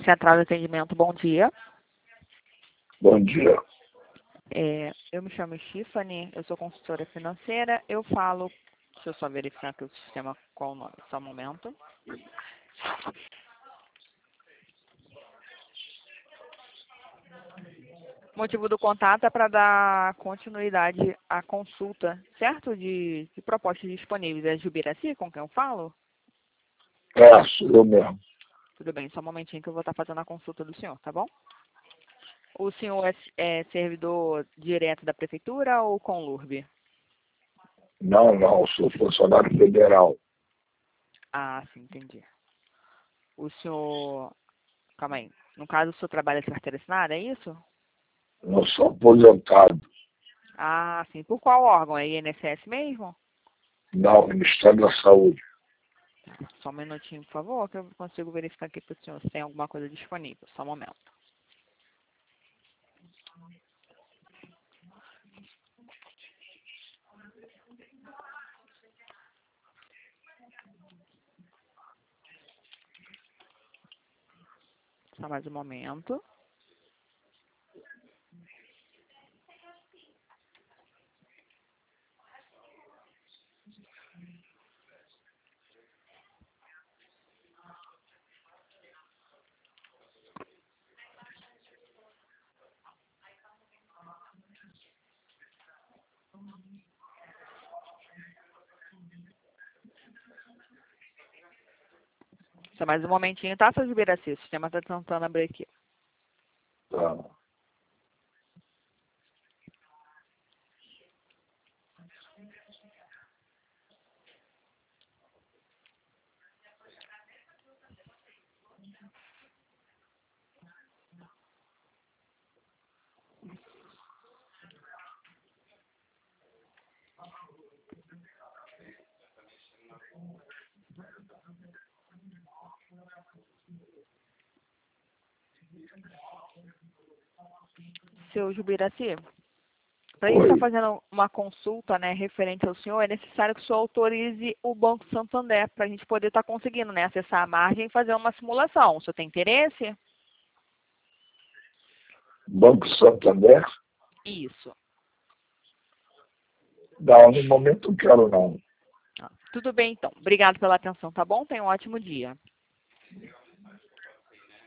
Central de Atendimento, bom dia. Bom dia. Eu me chamo Stephanie, eu sou consultora financeira. Eu falo, deixa eu só verificar aqui o sistema com o nome, só um momento. O motivo do contato é para dar continuidade à consulta, certo? De propostas disponíveis. É Jubiraci com quem eu falo? Sou eu mesmo. Tudo bem, só um momentinho que eu vou estar fazendo a consulta do senhor, tá bom? O senhor é servidor direto da prefeitura ou Conlurb? Não, sou funcionário federal. Ah, sim, entendi. O senhor, calma aí. No caso, o senhor trabalha de carteira assinada, é isso? Não sou aposentado. Ah, sim. Por qual órgão? É INSS mesmo? Não, Ministério da Saúde. Só um minutinho, por favor, que eu consigo verificar aqui para o senhor se tem alguma coisa disponível. Só um momento. Só mais um momento. Só mais um momentinho, tá, seu Jubiraci? O sistema está tentando abrir aqui. Tá. Seu Jubiraci, para a gente Oi. estar fazendo uma consulta, né, referente ao senhor, é necessário que o senhor autorize o Banco Santander para a gente poder estar conseguindo, né, acessar a margem e fazer uma simulação. O senhor tem interesse? Banco Santander? Isso. Não, no momento não quero não. Tudo bem, então. Obrigado pela atenção, tá bom? Tenha um ótimo dia.